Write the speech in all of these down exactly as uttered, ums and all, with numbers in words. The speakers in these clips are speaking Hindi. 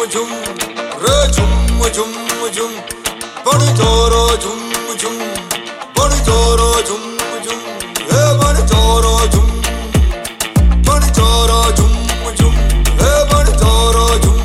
झुम रे झुम झुम झुम बड़ जोरो झुम झुम बड़ जोरो झुम झुम हे बड़ जोरो झुम बड़ जोरो झुम झुम हे बड़ जोरो झुम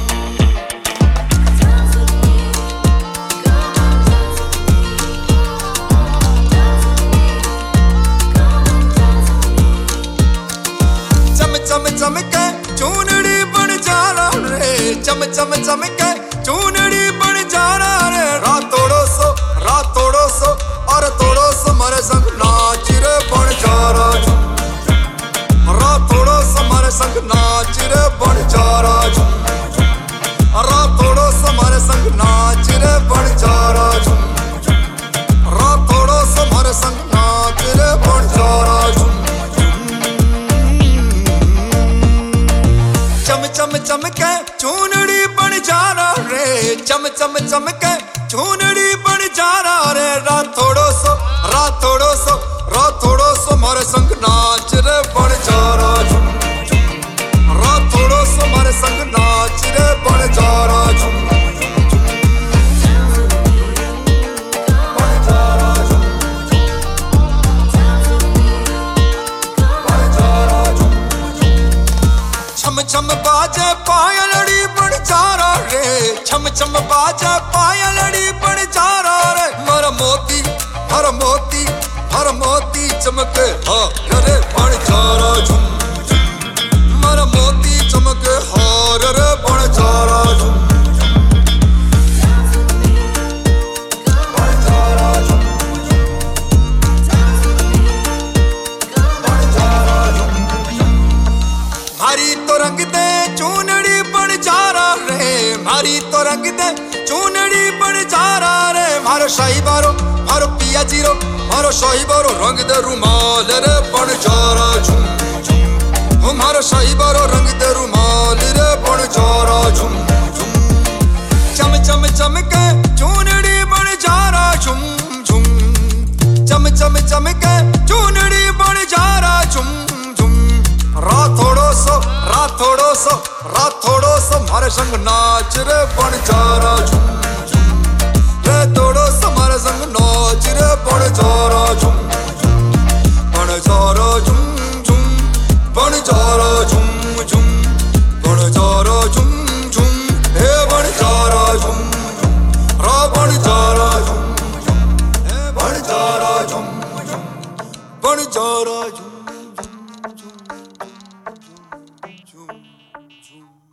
चम चम चम के चूनड़ी बन जाना रे चम चम चम के चूनड़ी बन जाना रे रात तोड़ो सो रात तोड़ो सो और तोड़ो सो मारे संग नाच रे बन जारा झुम रात तोड़ो सो मारे संग नाच रे बन जारा झुम रात तोड़ो सो मारे संग नाच रे बन जारा झुम रात तोड़ो सो मारे संग नाच रे बन जारा झुम चम चम चम के चूनड़ी बन जाना रे चम चम चम के चूनड़ी बन जाना रे रात थोड़ो सो रात थोड़ो सो रात थोड़ो सो मारे संग नाच रे बन जारा झुम रात थोड़ो सो मारे संग नाच रे बन जारा झुम छम छम बाजे पायलड़ी बन जारा रे छम छम बाजे पायलड़ी बन जारा रे मर मोती हर मोती हर मोती चमके हार रे बन जारा झुम मर मोती चमके हार रे बन जारा झुम मारी तो रंग दे चूनड़ी बन जारा रे मारी तो रंग दे चूनड़ी बन जारा रे मारो शाही बारो मारो पिया जीरो मारो शाही बारो रंग दे रुमाल रे बन जारा झुम हो मारो शाही बारो रंग दे रुमाल रे बन जारा झुम चम चम चम के चूनड़ी बन जारा झुम झुम चम चम चम के चूनड़ी बन जारा झुम रात थोड़ो सो रात थोड़ो सो रात थोड़ो सो मारे संग नाच रे बन जारा झुम रे थोड़ो सो मारे संग नाच रे बन जारा झुम बन जारा झुम झुम बन जारा झुम झुम बन जारा झुम झुम हे बन जारा झुम रा बन जारा झुम हे बन जारा झुम बन जारा झुम Zoom, zoom.